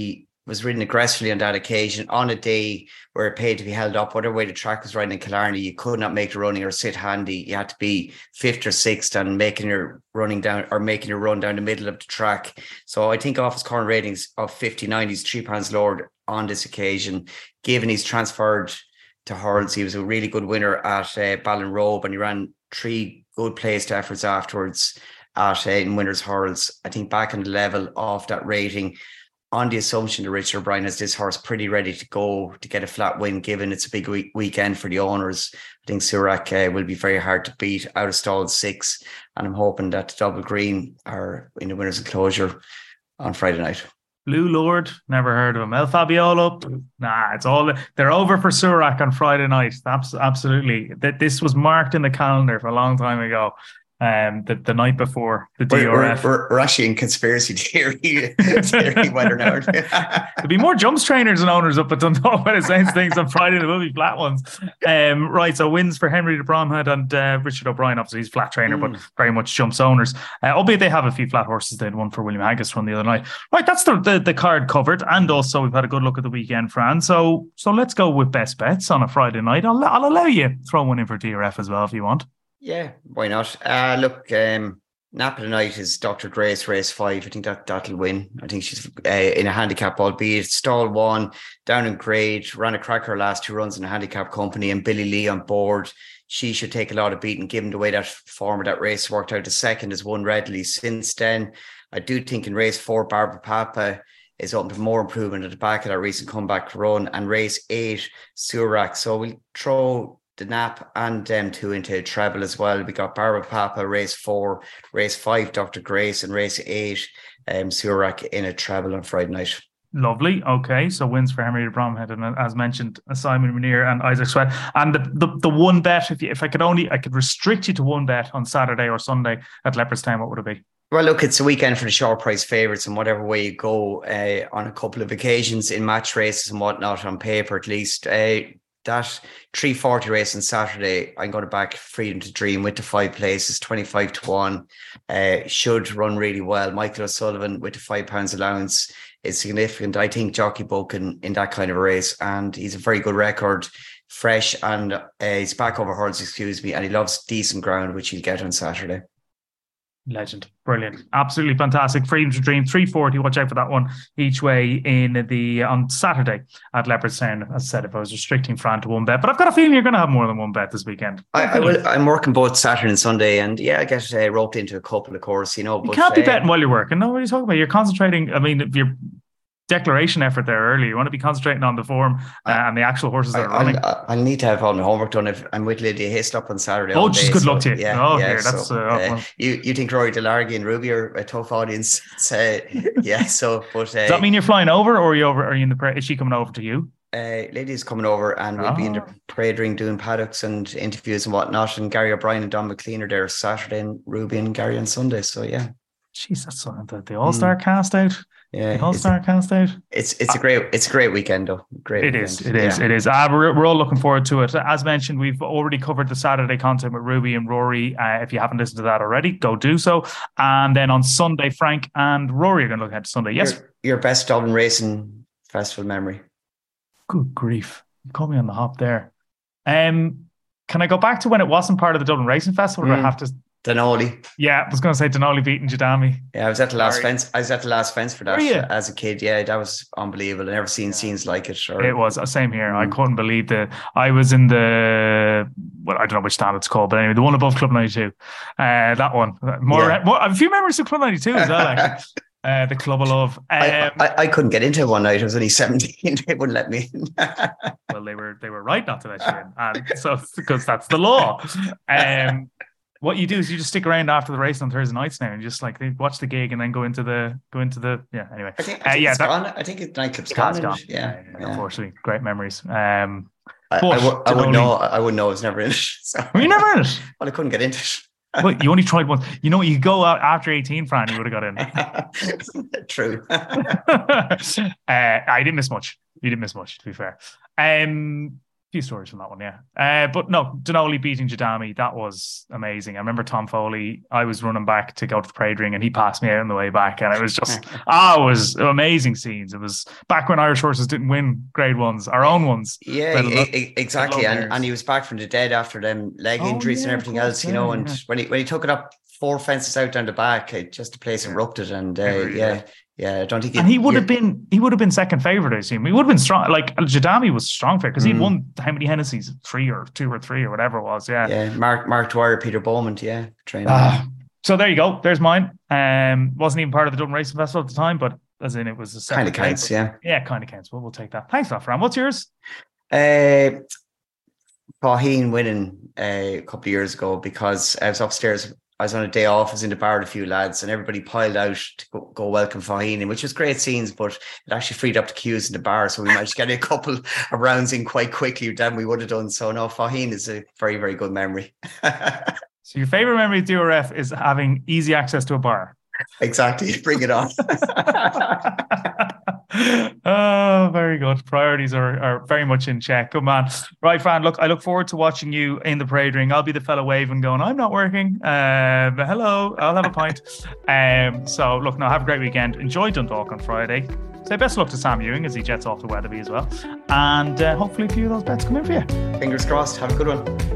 was ridden aggressively on that occasion on a day where it paid to be held up. Whatever way the track was riding in Killarney, you could not make the running or sit handy. You had to be fifth or sixth and making your running down or making your run down the middle of the track. So I think off his current ratings of fifty-nine, he's three pounds lowered on this occasion. Given he's transferred to hurls, he was a really good winner at uh, Ballinrobe, and he ran three good placed efforts afterwards at uh, in winners hurls. I think back on the level of that rating, on the assumption that Richard O'Brien has this horse pretty ready to go to get a flat win, given it's a big week- weekend for the owners. I think Surak uh, will be very hard to beat out of stall six, and I'm hoping that the Double Green are in the winners enclosure on Friday night. Blue Lord, never heard of him. El Fabiolo, nah, it's all they're over for Surak on Friday night. Abs- absolutely, that this was marked in the calendar for a long time ago. Um, the, the night before the D R F. We're, we're, we're actually in conspiracy theory, theory weather now. There'll be more jumps trainers and owners up at Dundalk when it sounds things on Friday. There will be flat ones. Um, right, so wins for Henry de Bromhead and uh, Richard O'Brien. Obviously, he's flat trainer, mm. but very much jumps owners. Uh, albeit they have a few flat horses. They had one for William Haggis run the other night. Right, that's the, the the card covered, and also we've had a good look at the weekend, Fran. So so let's go with best bets on a Friday night. I'll I'll allow you throw one in for D R F as well if you want. Yeah, why not? Uh, look, um, Nap of the Night is Doctor Grace, race five. I think that, that'll win. I think she's uh, in a handicap, albeit stall one, down in grade, ran a cracker last two runs in a handicap company, and Billy Lee on board. She should take a lot of beating, given the way that form of that race worked out. The second has won readily since then. I do think in race four, Barbara Papa is open to more improvement at the back of that recent comeback run, and race eight, Surak. So we'll throw the Nap and them two into a treble as well. We got Barbara Papa, race four, race five, Doctor Grace, and race eight, um, Surak in a treble on Friday night. Lovely. Okay, so wins for Henry de Bromhead, and as mentioned, Simon Munir and Isaac Sweat. And the, the the one bet, if you, if I could only, I could restrict you to one bet on Saturday or Sunday at Leopardstown, what would it be? Well, look, it's a weekend for the short price favourites, and whatever way you go, uh, on a couple of occasions in match races and whatnot, on paper at least, uh, that three forty race on Saturday, I'm going to back Freedom to Dream with the five places, twenty-five to one. Uh, should run really well. Michael O'Sullivan with the five pounds allowance is significant. I think Jockey Boken in that kind of a race, and he's a very good record, fresh, and uh, he's back over hurdles, excuse me, and he loves decent ground, which he'll get on Saturday. Legend. Brilliant. Absolutely fantastic. Freedom to Dream, three forty. Watch out for that one each way in the on Saturday at Leopardstown. As I said, if I was restricting Fran to one bet, but I've got a feeling you're going to have more than one bet this weekend. I, I will, I'm working both Saturday and Sunday, and yeah, I get uh, roped into a couple, of course, you know. You but, can't be uh, betting while you're working. No, what are you talking about? You're concentrating. I mean, if you're declaration effort there earlier. You want to be concentrating on the form uh, and the actual horses that I, are running. I'll, I'll need to have all my homework done. If I'm with Lydia Hislop on Saturday. Oh, just good so, luck to you. Yeah, oh, yeah, here, that's so, uh, uh, well. you. You think Rory Delargy and Ruby are a tough audience? So, yeah. So, but uh, does that mean you're flying over, or are you over? Are you in the? Pra- is she coming over to you? Uh, Lydia's coming over, and we'll oh. be in the parade ring doing paddocks and interviews and whatnot. And Gary O'Brien and Don McLean are there Saturday, and Ruby and Gary on Sunday. So, yeah. Jeez, that's something that the All Star mm. cast out. Yeah, All Star cast out. It's it's a great it's a great weekend though. Great. It weekend. is. It is. Yeah. It is. Uh, we're we're all looking forward to it. As mentioned, we've already covered the Saturday content with Ruby and Rory. Uh, if you haven't listened to that already, go do so. And then on Sunday, Frank and Rory are going to look at Sunday. Yes. Your, your best Dublin Racing Festival memory. Good grief! You caught me on the hop there. Um, can I go back to when it wasn't part of the Dublin Racing Festival? Or Mm. do I have to? Denali. Yeah, I was going to say Denali beating Jadami. Yeah, I was at the last Sorry. fence. I was at the last fence for that as a kid. Yeah, that was unbelievable. I never seen scenes like it. Or, It was same here. Mm. I couldn't believe the. I was in the. Well, I don't know which stand it's called, but anyway, the one above Club ninety-two. Uh, that one. More, Yeah. more. A few memories of Club ninety-two as well. Actually. Uh, the Club of Love. Um, I, I, I couldn't get into it one night. I was only seventeen. They wouldn't let me in. well, they were they were right not to let you in, and so because that's the law. Um, what you do is you just stick around after the race on Thursday nights now, and just like watch the gig and then go into the go into the yeah. Anyway, I think, I think uh, yeah, it's that, gone. I think it's nightclub's it gone. has gone. Yeah, yeah, yeah. Unfortunately, great memories. Um, I, but I, w- I would Denali- know. I would know. I was never in it. So. Were you never in it? Well, I couldn't get into it. But you only tried once. You know, you go out after eighteen, Fran, you would have got in. True. uh, I didn't miss much. You didn't miss much, to be fair. Um, few stories from that one, yeah. Uh, but no, Denoli beating Jadami, that was amazing. I remember Tom Foley, I was running back to go to the parade ring and he passed me out on the way back. And it was just, ah, it was amazing scenes. It was back when Irish horses didn't win grade ones, our own ones. Yeah, e- exactly. And, and he was back from the dead after them leg oh, injuries yeah, and everything course, else, you yeah, know. And yeah. when he when he took it up four fences out down the back, it, just the place yeah. erupted. And uh, really yeah. Did. Yeah, I don't think. It, and he would yeah. have been, he would have been second favorite. I assume he would have been strong. Like Jadami was strong favorite because mm. he'd won how many Hennessy's? Three or two or three or whatever it was. Yeah, yeah. Mark Mark Dwyer, Peter Bowman. Yeah, training. Uh, so there you go. There's mine. Um, wasn't even part of the Dublin Racing Festival at the time, but as in it was a kind of counts. Yeah, yeah, kind of counts. Well, we'll take that. Thanks, Fran. What's yours? Uh, Faugheen winning uh, a couple of years ago because I was upstairs. I was on a day off, I was in the bar with a few lads and everybody piled out to go, go welcome Faugheen in, which was great scenes, but it actually freed up the queues in the bar. So we managed to get a couple of rounds in quite quickly than we would have done. So no, Faugheen is a very, very good memory. So your favourite memory of D R F is having easy access to a bar? Exactly. Bring it on. Oh, very good. Priorities are, are very much in check. Good man. Right, Fran, look, I look forward to watching you in the parade ring. I'll be the fellow waving going, I'm not working. Um, hello, I'll have a pint. Um, so look, now have a great weekend. Enjoy Dundalk on Friday. Say best of luck to Sam Ewing as he jets off to Weatherby as well. And uh, hopefully a few of those bets come in for you. Fingers crossed. Have a good one.